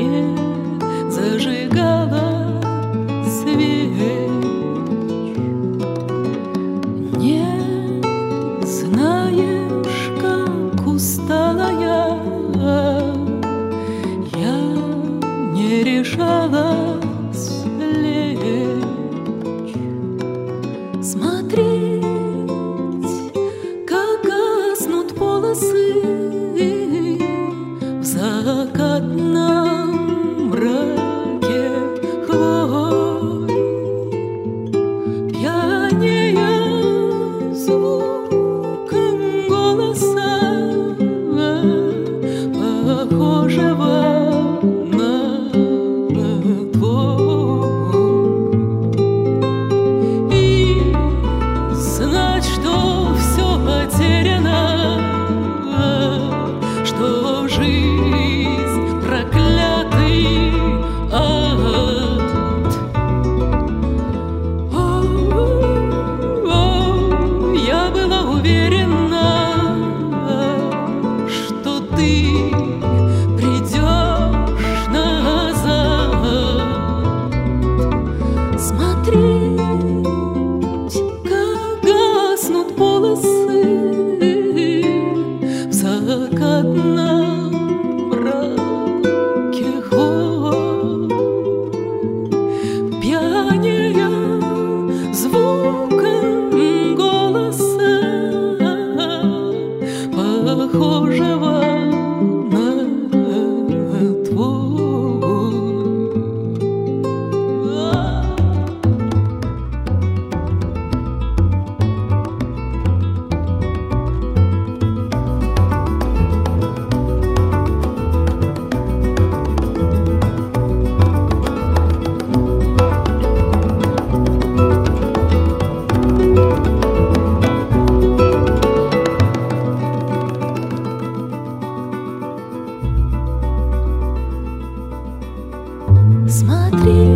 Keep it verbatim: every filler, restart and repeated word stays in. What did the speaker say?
не зажигала свеч. Не знаешь, как устала я, я не решалась лечь, смотреть, как гаснут полосы в закатном мраке хвой, пьянея звуком голоса, похожего на твой. И знать, что все потеряно, что жизнь проклятый ад. О, о, я была уверена, что ты придешь назад. Смотреть, как гаснут полосы в закатном мраке хвой, пьянея звуком голоса, похожего на твой. Смотри.